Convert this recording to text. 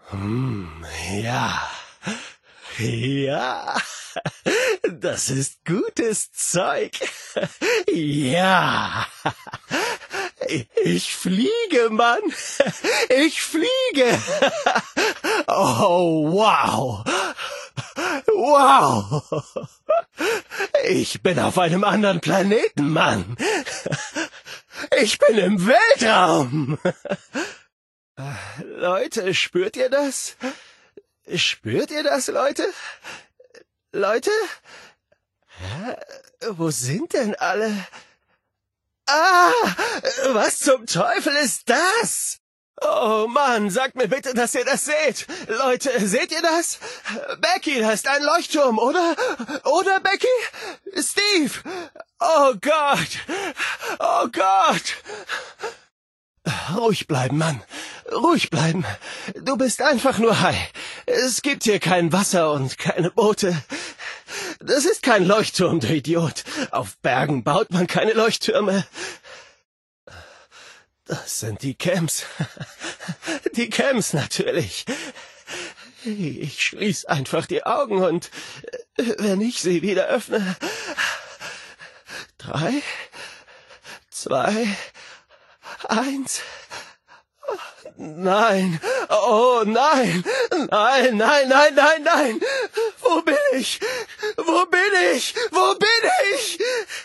Ja, ja, das ist gutes Zeug. Ja, ich fliege, Mann. Ich fliege. Oh, wow. Wow. Ich bin auf einem anderen Planeten, Mann. Ich bin im Weltraum. Leute, spürt ihr das? Spürt ihr das, Leute? Leute? Wo sind denn alle? Ah! Was zum Teufel ist das? Oh Mann, sagt mir bitte, dass ihr das seht. Leute, seht ihr das? Becky, da ist ein Leuchtturm, oder? Oder, Becky? Steve! Oh Gott! Oh Gott! Ruhig bleiben, Mann. Ruhig bleiben. Du bist einfach nur high. Es gibt hier kein Wasser und keine Boote. Das ist kein Leuchtturm, du Idiot. Auf Bergen baut man keine Leuchttürme. Das sind die Camps. Die Camps natürlich. Ich schließ einfach die Augen und wenn ich sie wieder öffne... 3, 2, 1... Nein, oh nein, nein, nein, nein, nein, nein. Wo bin ich? Wo bin ich? Wo bin ich?